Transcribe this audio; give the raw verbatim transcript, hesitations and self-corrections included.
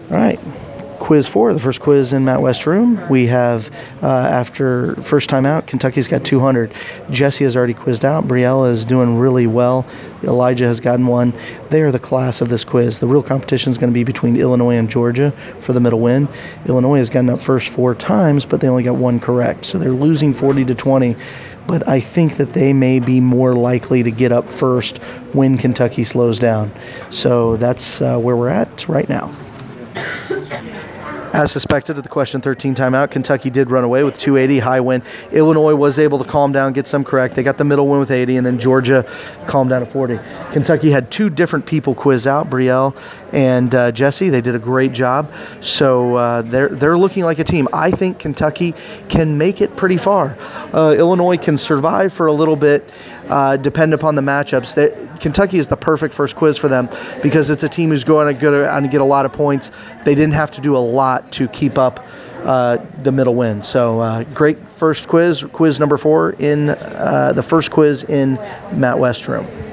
All right. Quiz four, the first quiz in Matt West room. We have, uh, after first time out, Kentucky's got two hundred. Jesse has already quizzed out. Briella is doing really well. Elijah has gotten one. They are the class of this quiz. The real competition is going to be between Illinois and Georgia for the middle win. Illinois has gotten up first four times, but they only got one correct. So they're losing forty to twenty. But I think that they may be more likely to get up first when Kentucky slows down. So that's uh, where we're at right now. As suspected at the question thirteen timeout, Kentucky did run away with two eighty, high win. Illinois was able to calm down, get some correct. They got the middle win with eighty, and then Georgia calmed down to forty. Kentucky had two different people quiz out, Brielle and uh, Jesse. They did a great job. So uh, they're they're looking like a team. I think Kentucky can make it pretty far. Uh, Illinois can survive for a little bit, uh, depend upon the matchups. They, Kentucky is the perfect first quiz for them because it's a team who's going to go and get a lot of points. They didn't have to do a lot to keep up uh, the middle win. So uh, great first quiz, quiz number four in uh, the first quiz in Matt West room.